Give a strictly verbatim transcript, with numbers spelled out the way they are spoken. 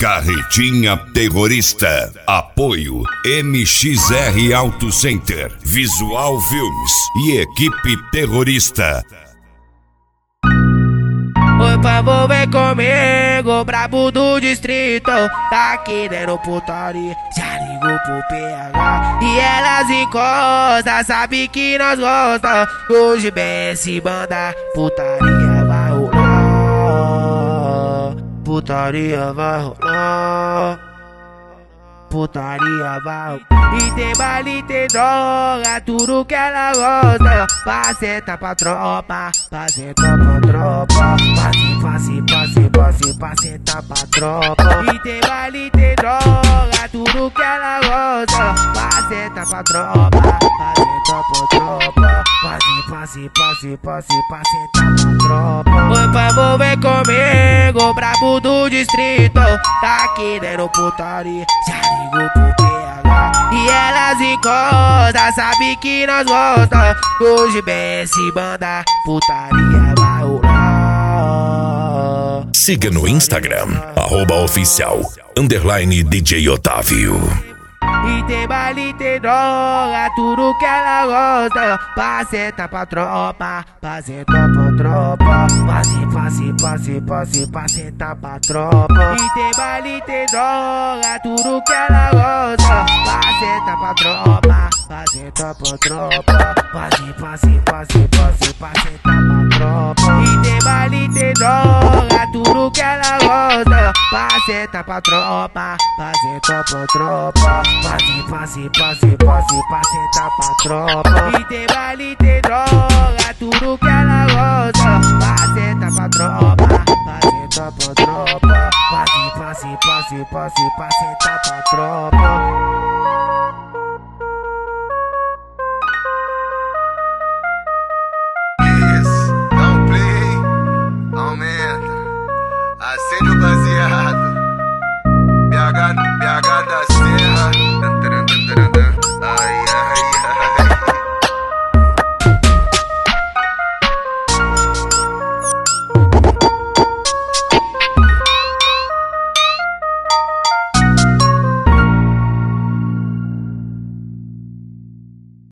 Carretinha Terrorista. Apoio M X R Auto Center, Visual Filmes e Equipe Terrorista. Oi, favor, vem comigo, brabo do distrito. Tá aqui dentro putaria, já ligou pro P H. E elas encostam, sabe que nós gosta. Hoje bem se banda, putaria vai rolar. Putaria vai rolar. Putaria vai rolar. E tem baile, tem droga, tudo que ela gosta. Passeta pra tropa, passeta pra tropa. Passe, passe, passe, passe, passeta pra tropa. E tem baile, tem droga, tudo que ela gosta. Passeta pra tropa, passeta pra tropa. Passe, passe, passe, passe, passeta pra tropa. Oi, favor, vem comigo, brabo do distrito. Tá aqui dentro putaria, já ligou pro P H. E elas encostam, sabe que nós gosta. Hoje bem se banda, putaria vai rolar. Siga no Instagram, arroba oficial, underline D J Otávio. E tem baile, tem droga, tudo que ela gosta. Passeta pra tropa, passeta pra tropa. Passe, passe, passe, passe, passeta pra tropa. E tem baile, tem droga, tudo que ela gosta. Passeta pra tropa, passeta pra tropa. Passe, passe, passe, passe, passeta pra tropa. E tem baile, tem droga, tudo que ela gosta. Passeta pra tropa, passeta pra tropa. Passe, passe, passe, passe, passeta pra tropa. E tem baile, tem droga, tudo que ela gosta. Passeta pra tropa, passeta pra tropa. Passe, passe, passe, passe, passeta pra tropa.